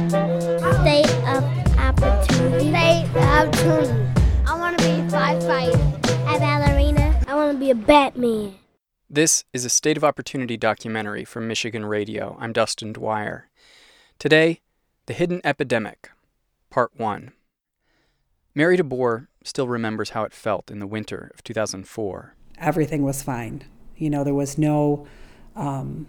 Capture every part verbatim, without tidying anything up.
State of opportunity. State of opportunity. I want to be a firefighter, a ballerina. I want to be a Batman. This is a State of Opportunity documentary from Michigan Radio. I'm Dustin Dwyer. Today, The Hidden Epidemic, Part one. Mary DeBoer still remembers how it felt in the winter of two thousand four. Everything was fine. You know, there was no um,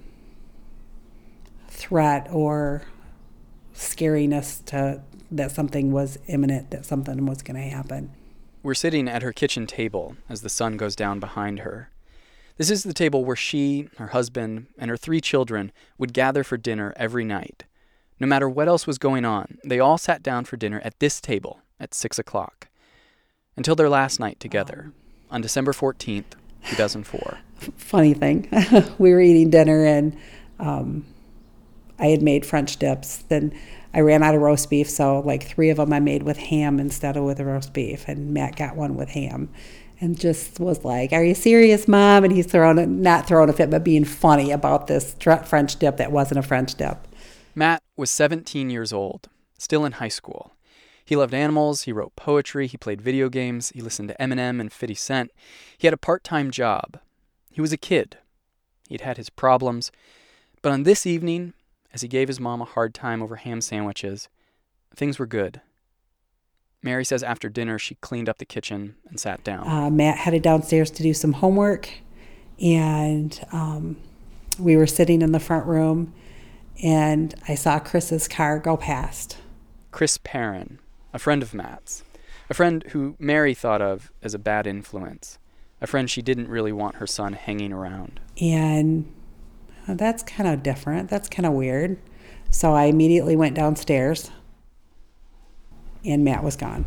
threat or scariness to that something was imminent, that something was going to happen. We're sitting at her kitchen table as the sun goes down behind her. This is the table where she, her husband, and her three children would gather for dinner every night. No matter what else was going on, they all sat down for dinner at this table at six o'clock. Until their last night together, on December fourteenth, two thousand four. Funny thing, we were eating dinner and um, I had made French dips. Then I ran out of roast beef, so like three of them I made with ham instead of with roast beef, and Matt got one with ham. And just was like, "Are you serious, Mom?" And he's throwing a, not throwing a fit, but being funny about this French dip that wasn't a French dip. Matt was seventeen years old, still in high school. He loved animals, he wrote poetry, he played video games, he listened to Eminem and fifty Cent. He had a part-time job. He was a kid. He'd had his problems. But on this evening, as he gave his mom a hard time over ham sandwiches, things were good. Mary says after dinner she cleaned up the kitchen and sat down. Uh, Matt headed downstairs to do some homework, and um, we were sitting in the front room, and I saw Chris's car go past. Chris Perrin, a friend of Matt's, a friend who Mary thought of as a bad influence, a friend she didn't really want her son hanging around. And that's kind of different. That's kind of weird. So I immediately went downstairs, and Matt was gone.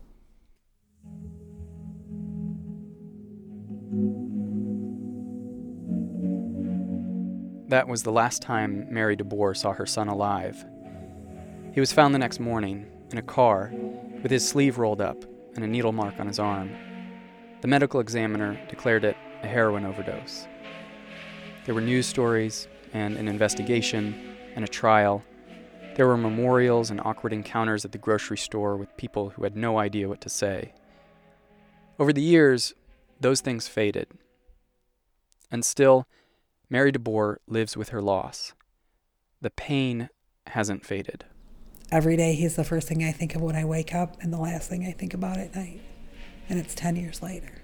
That was the last time Mary DeBoer saw her son alive. He was found the next morning in a car with his sleeve rolled up and a needle mark on his arm. The medical examiner declared it a heroin overdose. There were news stories and an investigation and a trial. There were memorials and awkward encounters at the grocery store with people who had no idea what to say. Over the years, those things faded. And still, Mary DeBoer lives with her loss. The pain hasn't faded. Every day he's the first thing I think of when I wake up and the last thing I think about at night. And it's ten years later.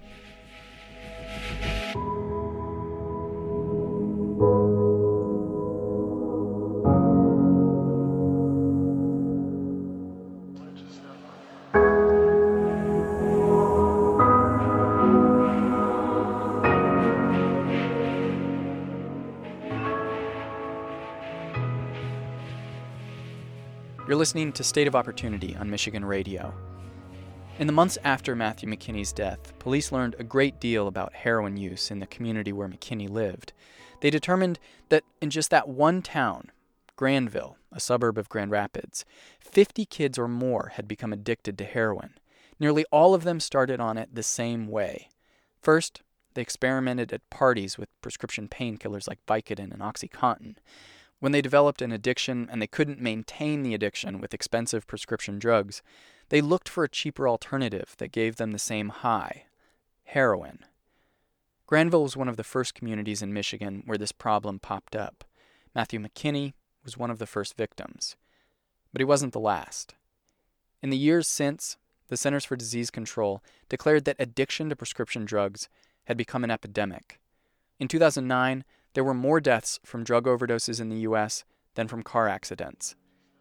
You're listening to State of Opportunity on Michigan Radio. In the months after Matthew McKinney's death, police learned a great deal about heroin use in the community where McKinney lived. They determined that in just that one town, Granville, a suburb of Grand Rapids, fifty kids or more had become addicted to heroin. Nearly all of them started on it the same way. First, they experimented at parties with prescription painkillers like Vicodin and OxyContin. When they developed an addiction and they couldn't maintain the addiction with expensive prescription drugs, they looked for a cheaper alternative that gave them the same high: heroin. Granville was one of the first communities in Michigan where this problem popped up. Matthew McKinney was one of the first victims. But he wasn't the last. In the years since, the Centers for Disease Control declared that addiction to prescription drugs had become an epidemic. In two thousand nine, there were more deaths from drug overdoses in the U S than from car accidents.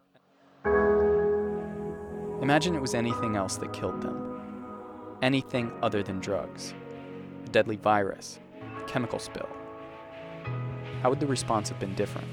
Imagine it was anything else that killed them. Anything other than drugs. A deadly virus, a chemical spill. How would the response have been different?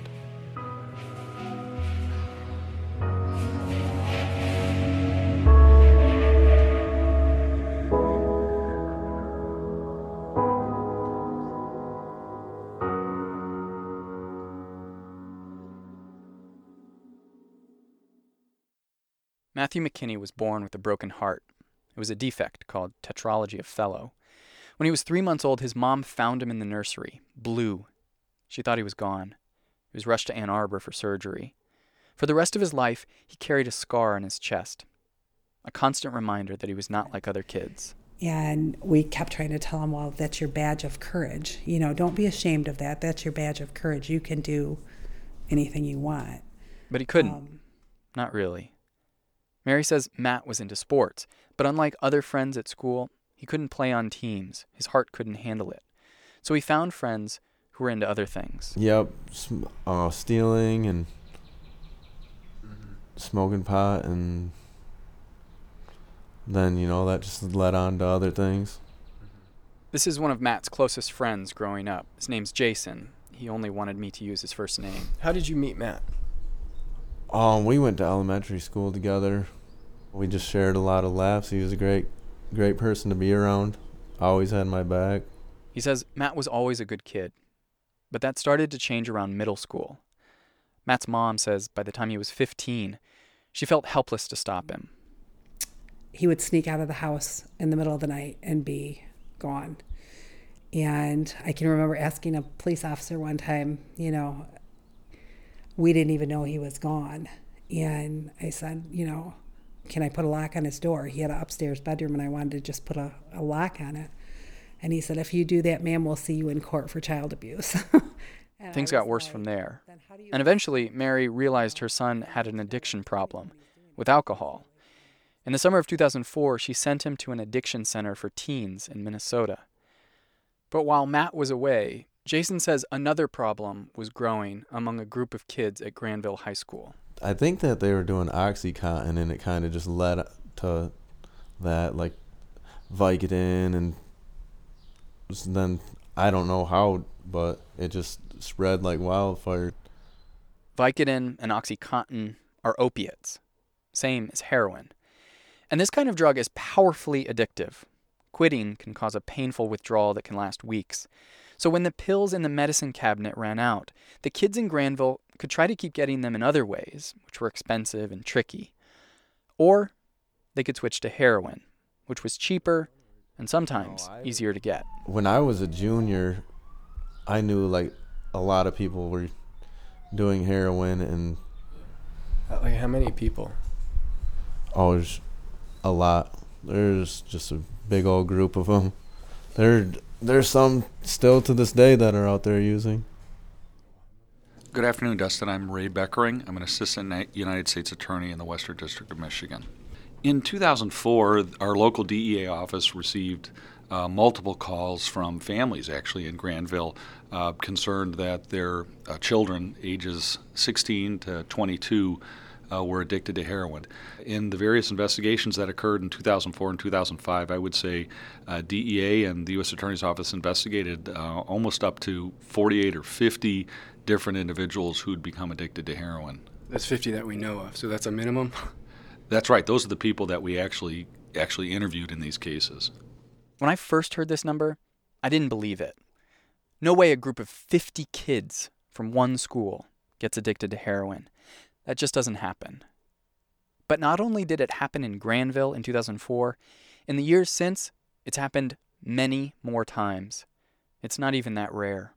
Matthew McKinney was born with a broken heart. It was a defect called tetralogy of Fallot. When he was three months old, his mom found him in the nursery, blue. She thought he was gone. He was rushed to Ann Arbor for surgery. For the rest of his life, he carried a scar on his chest, a constant reminder that he was not like other kids. And we kept trying to tell him, well, that's your badge of courage. You know, don't be ashamed of that. That's your badge of courage. You can do anything you want. But he couldn't. Um, Not really. Mary says Matt was into sports, but unlike other friends at school, he couldn't play on teams. His heart couldn't handle it. So he found friends who were into other things. Yep, sm- uh, stealing and mm-hmm. smoking pot, and then, you know, that just led on to other things. This is one of Matt's closest friends growing up. His name's Jason. He only wanted me to use his first name. How did you meet Matt? Um, we went to elementary school together. We just shared a lot of laughs. He was a great, great person to be around. Always had my back. He says Matt was always a good kid, but that started to change around middle school. Matt's mom says by the time he was fifteen, she felt helpless to stop him. He would sneak out of the house in the middle of the night and be gone. And I can remember asking a police officer one time, you know, we didn't even know he was gone. And I said, you know, can I put a lock on his door? He had an upstairs bedroom, and I wanted to just put a, a lock on it. And he said, if you do that, ma'am, we'll see you in court for child abuse. Things got worse like, from there. And eventually, Mary realized her son had an addiction problem with alcohol. In the summer of two thousand four, she sent him to an addiction center for teens in Minnesota. But while Matt was away, Jason says another problem was growing among a group of kids at Granville High School. I think that they were doing OxyContin, and it kind of just led to that, like Vicodin, and then I don't know how, but it just spread like wildfire. Vicodin and OxyContin are opiates, same as heroin. And this kind of drug is powerfully addictive. Quitting can cause a painful withdrawal that can last weeks. So when the pills in the medicine cabinet ran out, the kids in Granville could try to keep getting them in other ways, which were expensive and tricky. Or they could switch to heroin, which was cheaper and sometimes easier to get. When I was a junior, I knew like a lot of people were doing heroin, and like how many people? Oh, there's a lot. There's just a big old group of them. There, there's some still to this day that are out there using. Good afternoon, Dustin. I'm Ray Beckering. I'm an assistant United States attorney in the Western District of Michigan. In two thousand four, our local D E A office received uh, multiple calls from families, actually, in Granville, uh, concerned that their uh, children, ages sixteen to twenty-two, uh, were addicted to heroin. In the various investigations that occurred in two thousand four and two thousand five, I would say uh, D E A and the U S Attorney's Office investigated uh, almost up to forty-eight or fifty different individuals who'd become addicted to heroin. That's fifty that we know of, so that's a minimum? That's right. Those are the people that we actually actually interviewed in these cases. When I first heard this number, I didn't believe it. No way a group of fifty kids from one school gets addicted to heroin. That just doesn't happen. But not only did it happen in Granville in two thousand four, in the years since, it's happened many more times. It's not even that rare.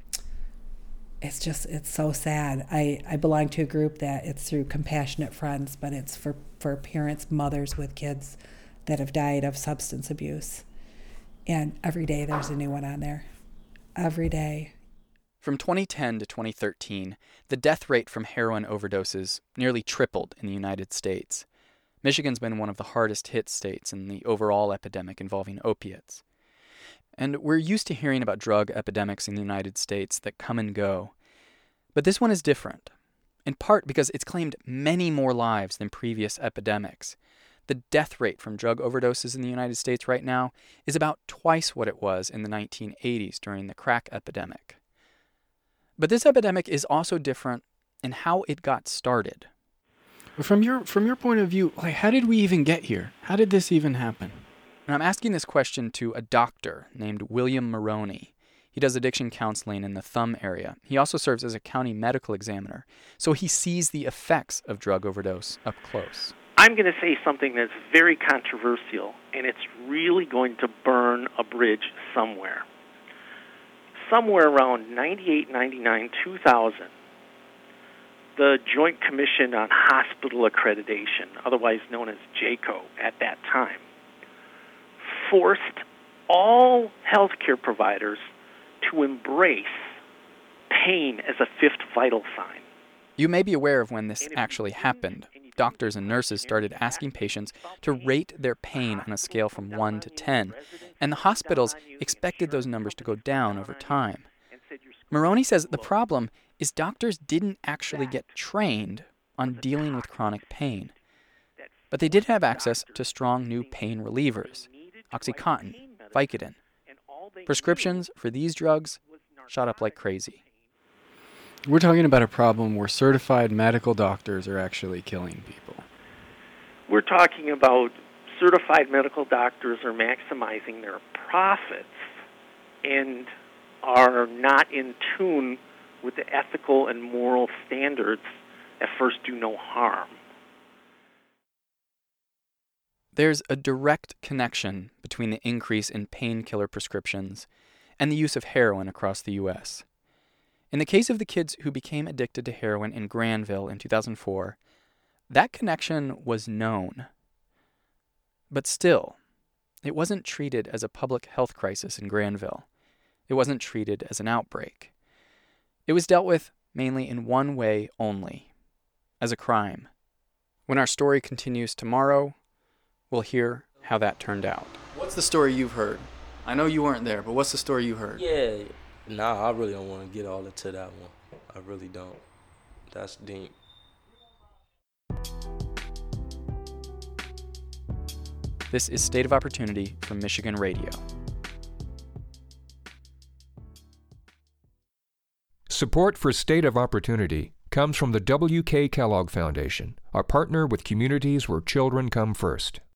It's just, it's so sad. I, I belong to a group that it's through Compassionate Friends, but it's for, for parents, mothers with kids that have died of substance abuse. And every day there's a new one on there. Every day. From twenty ten to twenty thirteen, the death rate from heroin overdoses nearly tripled in the United States. Michigan's been one of the hardest hit states in the overall epidemic involving opiates. And we're used to hearing about drug epidemics in the United States that come and go. But this one is different, in part because it's claimed many more lives than previous epidemics. The death rate from drug overdoses in the United States right now is about twice what it was in the nineteen eighties during the crack epidemic. But this epidemic is also different in how it got started. From your from your point of view, like, how did we even get here? How did this even happen? And I'm asking this question to a doctor named William Maroney. He does addiction counseling in the Thumb area. He also serves as a county medical examiner, so he sees the effects of drug overdose up close. I'm going to say something that's very controversial, and it's really going to burn a bridge somewhere. Somewhere around ninety-eight, ninety-nine, two thousand, the Joint Commission on Hospital Accreditation, otherwise known as JCAHO at that time, forced all healthcare providers to embrace pain as a fifth vital sign. You may be aware of when this actually happened. Doctors and nurses started asking patients to rate their pain on a scale from one to ten, and the hospitals expected those numbers to go down over time. Maroney says the problem is doctors didn't actually get trained on dealing with chronic pain. But they did have access to strong new pain relievers, OxyContin, Vicodin. Prescriptions for these drugs shot up like crazy. We're talking about a problem where certified medical doctors are actually killing people. We're talking about certified medical doctors are maximizing their profits and are not in tune with the ethical and moral standards that first do no harm. There's a direct connection between the increase in painkiller prescriptions and the use of heroin across the U S. In the case of the kids who became addicted to heroin in Granville in two thousand four, that connection was known. But still, it wasn't treated as a public health crisis in Granville. It wasn't treated as an outbreak. It was dealt with mainly in one way only, as a crime. When our story continues tomorrow, we'll hear how that turned out. What's the story you've heard? I know you weren't there, but what's the story you heard? Yeah, nah, I really don't want to get all into that one. I really don't. That's deep. This is State of Opportunity from Michigan Radio. Support for State of Opportunity comes from the W K Kellogg Foundation, a partner with communities where children come first.